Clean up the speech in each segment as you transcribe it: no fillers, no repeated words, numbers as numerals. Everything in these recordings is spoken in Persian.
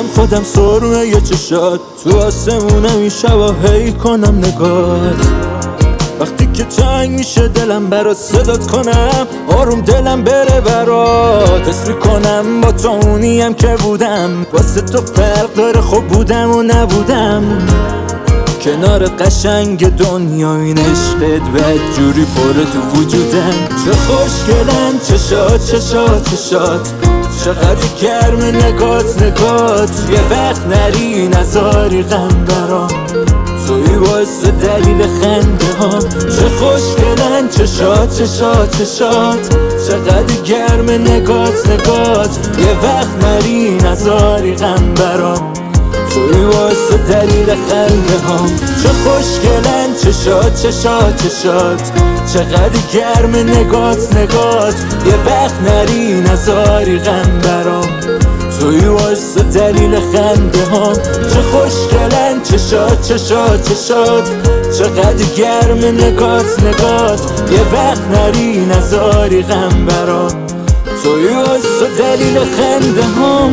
خودم سرمه یه چشات، تو آسمونم این شبا هی کنم نگات. وقتی که تنگ میشه دلم برات صدات کنم، آروم دلم بره برات. حس میکنم با تو اونیم که بودم، واسه تو فرق داره خب بودم و نبودم. کنار قشنگ دنیا این عشقت بدجوری پره تو وجودم. چه خوشگلن چشات چشات چشات، چقدر گرم نگات نگات. یه وقت نری نذاری غم برام، توی باعث دلیل خنده ها. چه خوشگلن چشات چشات چشات، چقدر گرم نگات نگات. یه وقت نری نذاری غم برام، توی واسه دلیل خنده ها. چه خوشگلن چشات چشات چشات، چقدر گرم نگات نگات. یه وقت نری نذاری غم برام، توی واسه دلیل خنده ها. چه خوشگلن چشات چشات چشات، چقدر گرم نگات نگات. یه وقت نری نذاری غم برام، توی واسه دلیل خنده ها.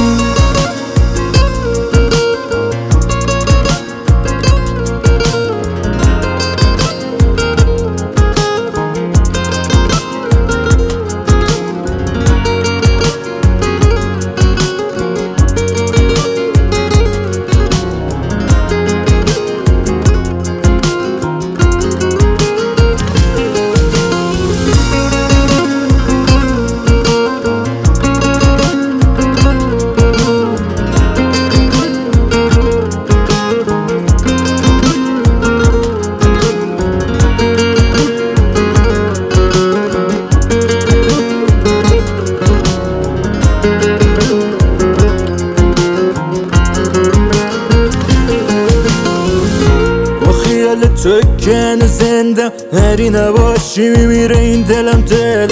تو که زنده هری نباشی میمیره این دلم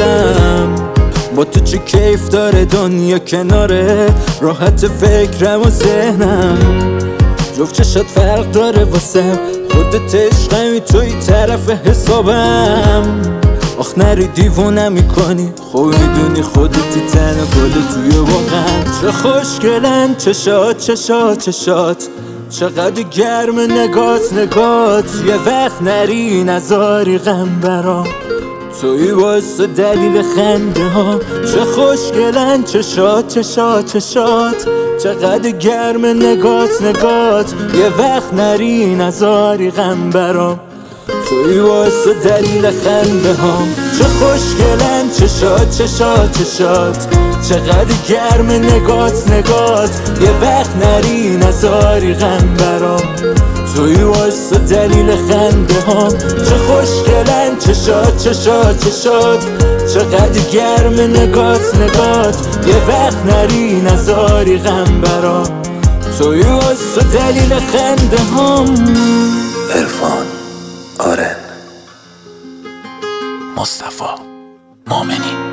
با تو چه کیف داره دنیا کناره، راحت فکرم و ذهنم. جفت چشات فرق داره واسم، خودت عشقمی توی طرف حسابم. آخ نری دیوونه میکنی، خب میدونی خودتی تنها گل توی واقعم. چه خوشگلن چشات چشات چشات، چقدر گرم نگات نگات. یه وقت نری نذاری غم برام، توی واسه دلیل خنده ها. چه خوشگلن چشات چشات چشات، چقدر گرم نگات نگات. یه وقت نری نذاری غم برام، توی واسه دلیل خنده ها. چه خوشگلن چشات چشات چشات، چقدر گرم نگات نگات. یه وقت نری نذاری غم برام، توی واسه دلیل خنده ها. چه خوشگلن چشات چشات چشات، چقدر گرم نگات نگات. یه وقت نری نذاری غم برام، توی واسه دلیل خنده ها. عرفان آرن، مصطفی مومنی.